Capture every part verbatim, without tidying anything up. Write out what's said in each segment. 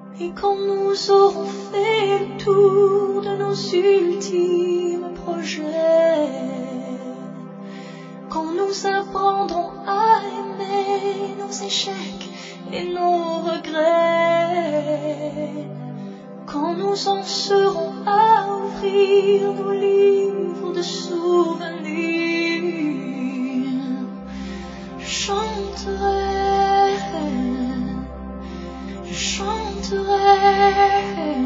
Et quand nous aurons fait le tour de nos ultimes projets, quand nous apprendrons à aimer nos échecs et nos regrets, quand nous en serons à ouvrir nos livres de souvenirs, je chanterai, je chanterai,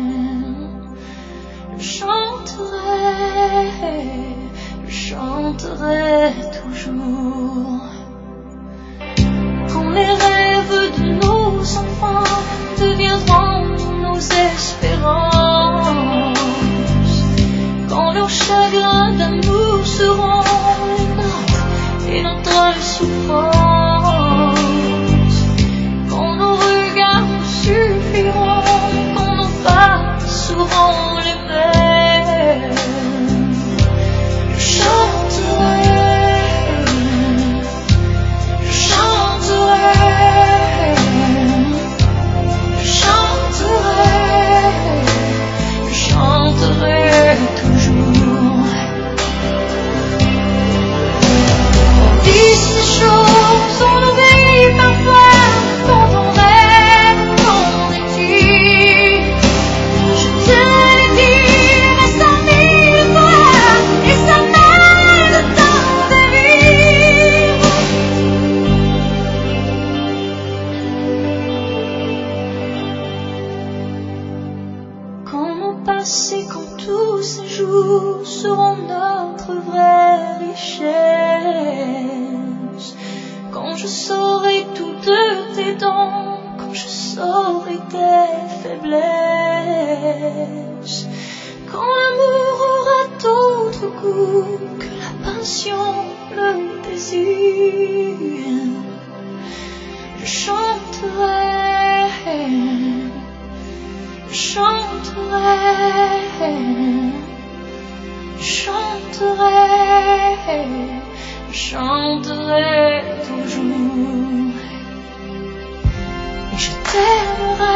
je chanterai, je chanterai toujours. Quand les rêves de nos enfants deviendront nos espérances, quand leurs chagrins d'amour seront les nôtres et notre souffrance, quand nos regards nous suffiront, quand nos pas seront les mêmes, je chanterai, je chanterai, je chanterai, je chanterai toujours. On dit ces choses, on oublie parfois quand on rêve, quand on est dit. Je te l'ai dit, mais cent mille fois, et ça met le temps de vivre. Quand mon passé, quand tous ces jours seront notre vraie richesse, quand je saurai tout de tes dons, quand je saurai tes faiblesses, quand l'amour aura d'autre goût que la passion, le désir, je chanterai, je chanterai, je chanterai, je chanterai toujours. Et je t'aimerai.